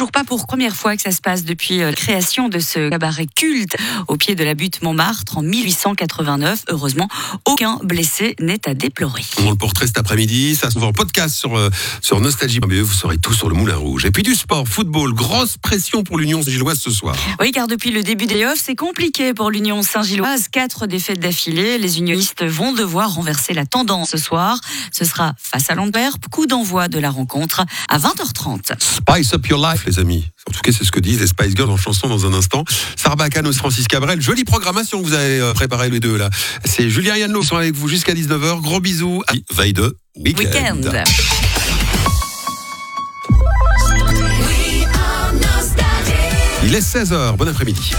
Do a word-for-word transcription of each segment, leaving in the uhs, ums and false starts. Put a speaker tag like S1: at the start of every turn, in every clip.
S1: toujours pas pour première fois que ça se passe depuis la création de ce cabaret culte au pied de la butte Montmartre en mille huit cent quatre-vingt-neuf. Heureusement, aucun blessé n'est à déplorer.
S2: On le portrait cet après-midi, ça se voit en podcast sur, euh, sur Nostalgie. Vous saurez tout sur le Moulin Rouge. Et puis du sport, football, grosse pression pour l'Union Saint-Gilloise ce soir.
S1: Oui, car depuis le début des playoffs, c'est compliqué pour l'Union Saint-Gilloise. Quatre défaites d'affilée. Les unionistes vont devoir renverser la tendance ce soir. Ce sera face à l'Antwerp. Coup d'envoi de la rencontre à vingt heures trente.
S2: Spice up your life, les amis. En tout cas, c'est ce que disent les Spice Girls en chanson dans un instant. Sarbacane aussi, Francis Cabrel. Jolie programmation que vous avez préparée les deux là. C'est Julien Yanno qui sont avec vous jusqu'à dix-neuf heures. Gros bisous. Veille de week-end.
S1: Week-end.
S2: Il est seize heures. Bon après-midi.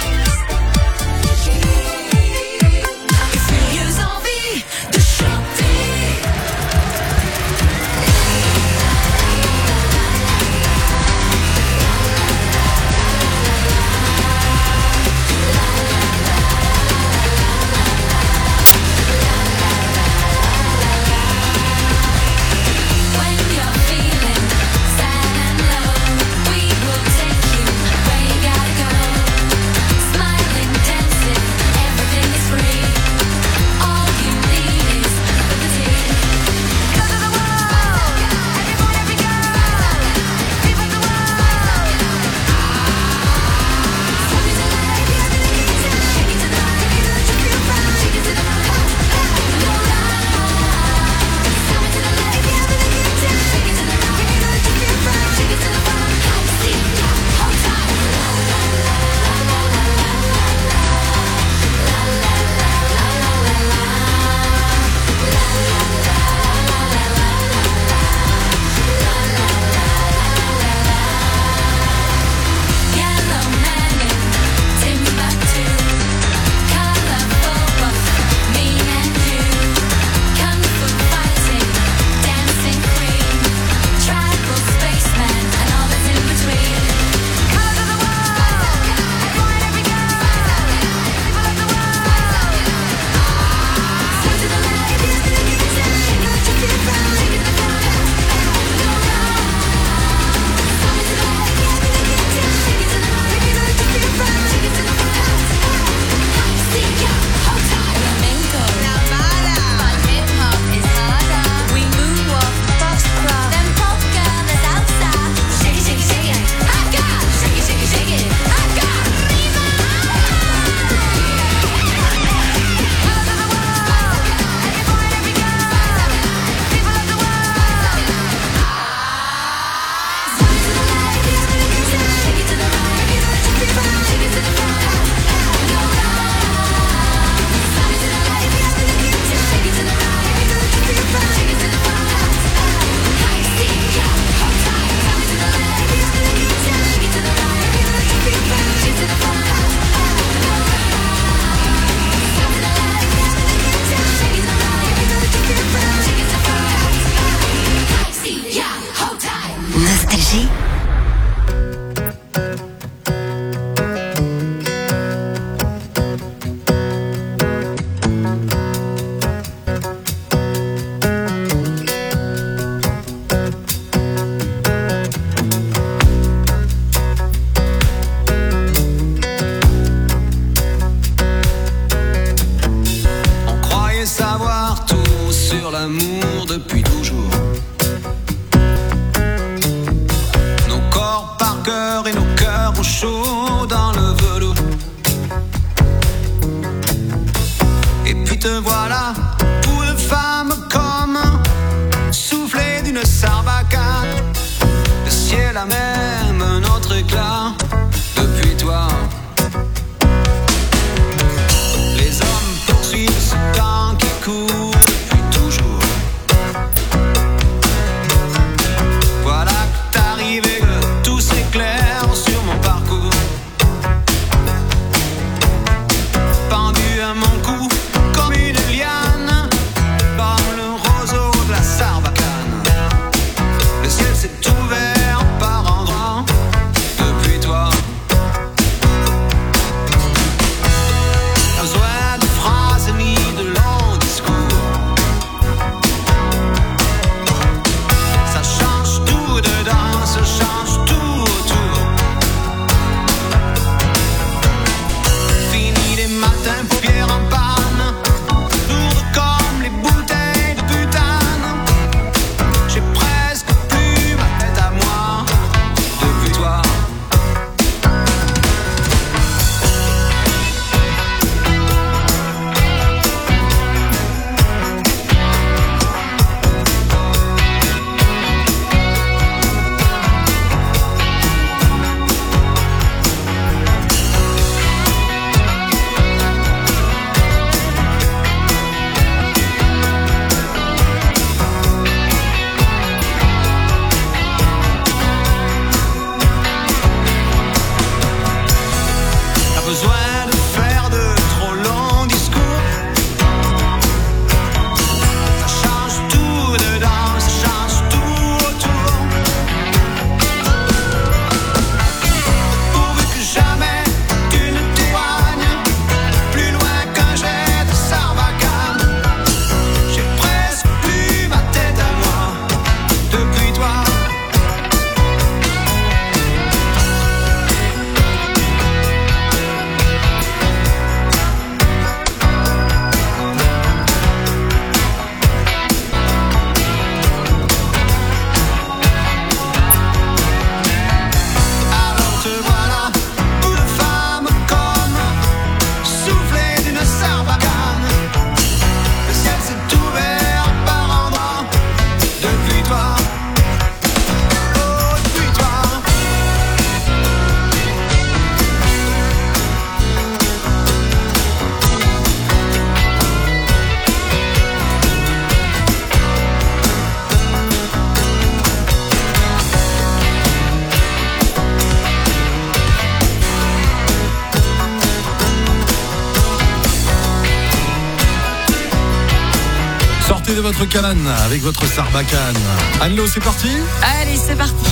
S3: Nostalgie.
S4: On croyait savoir tout sur l'amour depuis toujours. Nos corps par cœur et nos cœurs au chaud dans le velours. Et puis te voilà, pour une femme comme soufflé d'une sarbacane. Le ciel a même un autre éclat depuis toi. Les hommes poursuivent ce temps qui court depuis toujours. Voilà que t'arrives et que tout s'éclaire sur mon parcours. Pendu à mon cou comme une liane, comme le roseau de la sarbacane. Le ciel s'est ouvert par endroits depuis toi.
S3: profitez de votre canne avec votre Sarbacane. Anne-Lo, c'est parti?
S1: Allez, c'est parti.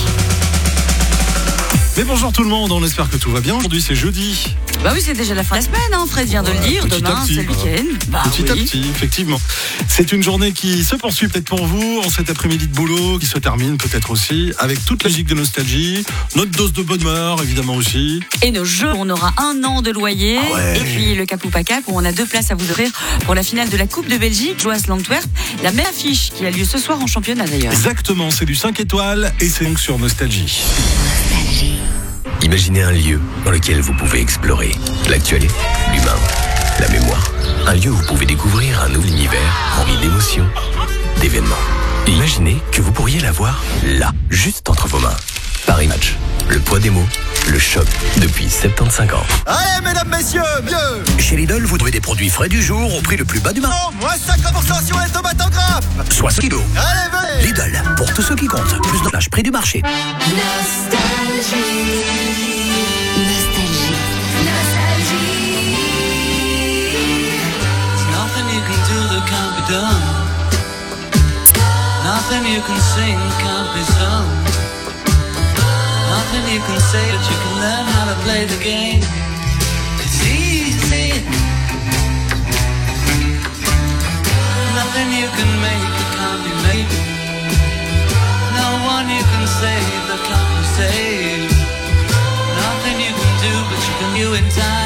S3: Mais bonjour tout le monde, on espère que tout va bien. Aujourd'hui, c'est jeudi.
S1: Bah oui, c'est déjà la fin de la semaine, hein. Fred vient de
S3: Voilà,
S1: le dire.
S3: petit à
S1: Demain,
S3: petit,
S1: c'est le
S3: voilà.
S1: week-end. Bah
S3: Petit
S1: oui.
S3: à petit, effectivement. C'est une journée qui se poursuit peut-être pour vous, en cet après-midi de boulot, qui se termine peut-être aussi avec toute la musique de nostalgie, notre dose de bonne humeur, évidemment aussi.
S1: Et nos jeux, on aura un an de loyer.
S3: Ah ouais.
S1: Et puis le Cap ou pas Cap, où on a deux places à vous offrir pour la finale de la Coupe de Belgique, Joas l'Antwerp. La même affiche qui a lieu ce soir en championnat d'ailleurs.
S3: Exactement, c'est du cinq étoiles et c'est donc sur Nostalgie.
S5: Imaginez un lieu dans lequel vous pouvez explorer l'actualité, l'humain, la mémoire. Un lieu où vous pouvez découvrir un nouvel univers rempli d'émotions, d'événements. Imaginez que vous pourriez l'avoir là, juste entre vos mains. Paris Match, le poids des mots, le choc depuis soixante-quinze ans.
S6: Allez, mesdames, messieurs, mieux.
S5: Chez Lidl, vous trouvez des produits frais du jour au prix le plus bas du marché.
S6: Oh, moins cinquante pour cent sur les tomates en grappe.
S5: soixante kilos.
S6: Allez, venez.
S5: Lidl, pour tous ceux qui comptent. Plus de l'âge prix du marché.
S7: Nothing you can do that can't be done. Nothing you can sing can't be sung. Nothing you can say that you can learn how to play the game. It's easy. Nothing you can make that can't be made. No one you can save that can't be saved. Nothing you can do but you can do in time.